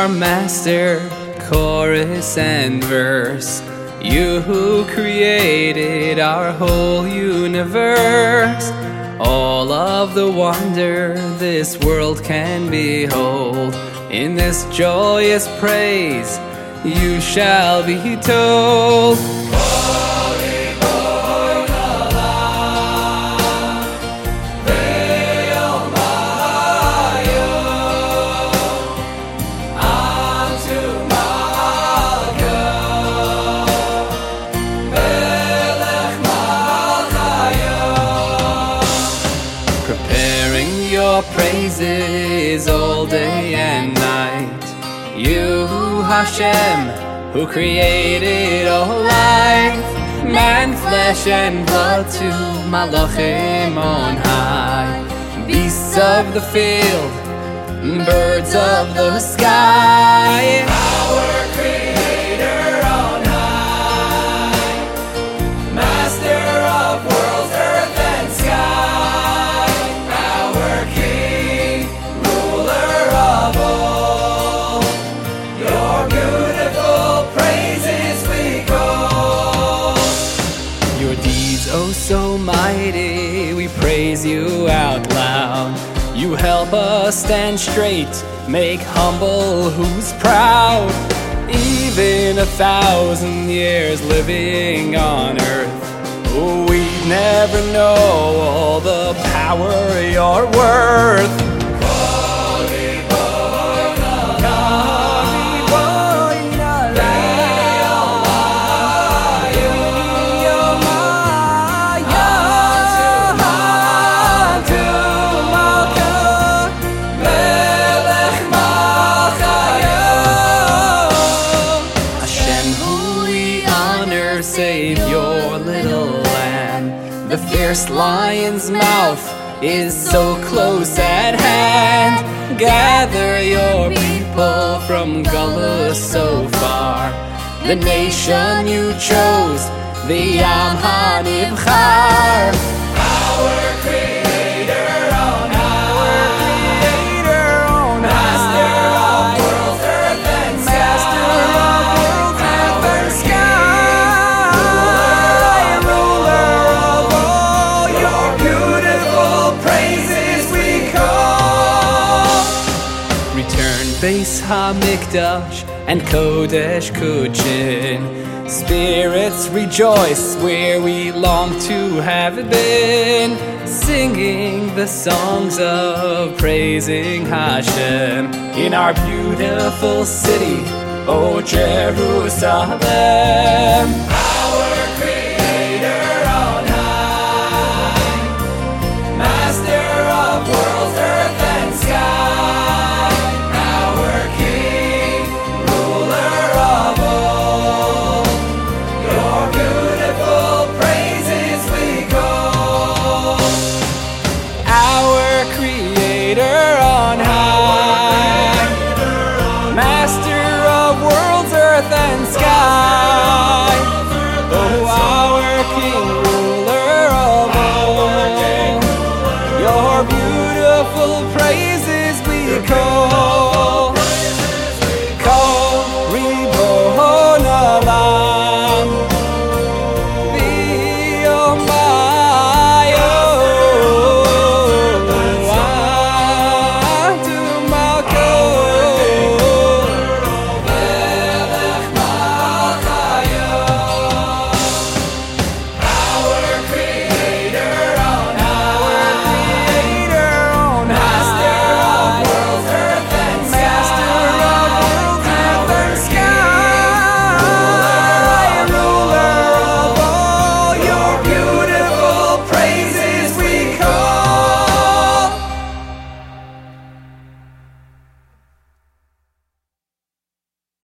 our master, chorus and verse. You who created our whole universe, all of the wonder this world can behold. In this joyous praise you shall be told. Your praises all day and night. You, Hashem, who created all life, man, flesh and blood to Malachim on high, beasts of the field, birds of the sky. Our Creator on high, Master of worlds, earth and sky. Oh, so mighty, we praise you out loud. You help us stand straight, make humble who's proud. Even 1,000 years living on earth, oh, we'd never know all the power you're worth. Save your little lamb. The fierce lion's mouth is so close at hand. Gather your people from Galus so far, the nation you chose, the Am HaNibchar. Our Creator on high, Master of worlds, earth and sky. Beis HaMikdash and Kodesh Kuchin. Spirits rejoice where we long to have been, singing the songs of praising Hashem in our beautiful city, O Jerusalem.